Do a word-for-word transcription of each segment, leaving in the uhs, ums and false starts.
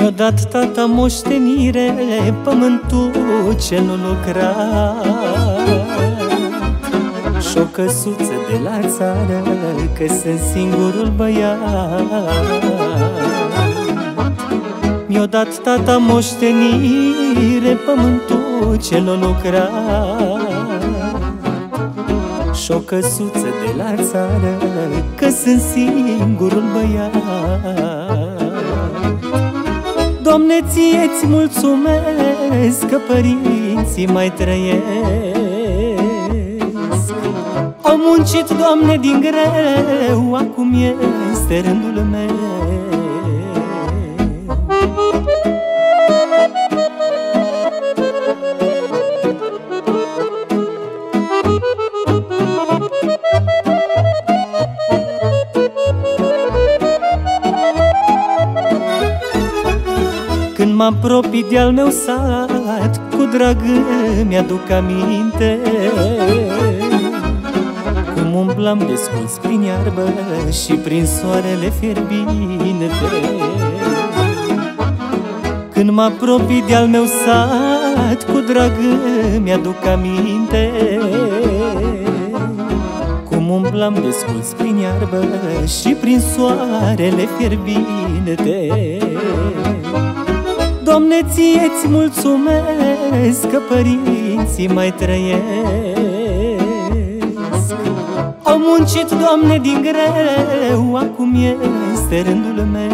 Mi-a dat tata moștenire pământul ce nu lucra și o căsuță de la țară, că sunt singurul băiat. Mi-a dat tata moștenire pământul ce nu lucra și o căsuță de la țară, că sunt singurul băiat. Doamne, ție-ți mulțumesc că părinții mai trăiesc. Au muncit, Doamne, din greu, acum este rândul meu. Când mă apropii de-al meu sat, cu drag mi-aduc aminte cum umblam desculț prin iarbă și prin soarele fierbinte. Când mă apropii de-al meu sat, cu drag mi-aduc aminte cum umblam desculț prin iarbă și prin soarele fierbinte. Doamne, ție-ți mulțumesc că părinții mai trăiesc. Au muncit, Doamne, din greu, acum este rândul meu.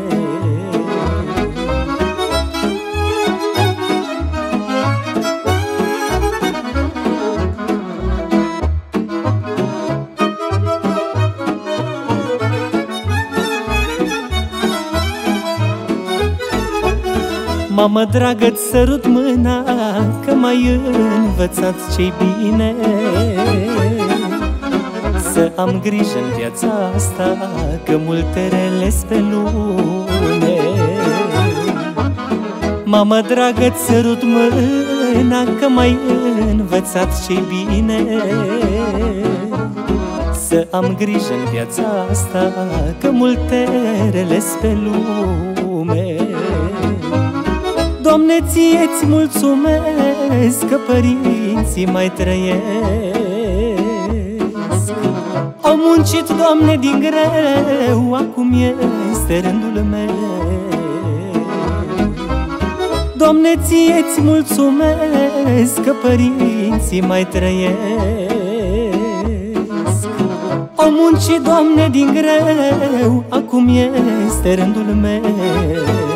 Mamă dragă-ți sărut mâna, că m-ai învățat ce-i bine, să am grijă în viața asta, că multe rele-s pe lume. Mamă dragă-ți sărut mâna, că m-ai învățat ce-i bine, să am grijă în viața asta, că multe rele-s pe lume. Doamne, ție-ți mulțumesc că părinții mai trăiesc. Au muncit, Doamne, din greu, acum este rândul meu. Doamne, ție-ți mulțumesc că părinții mai trăiesc. Au muncit, Doamne, din greu, acum este rândul meu.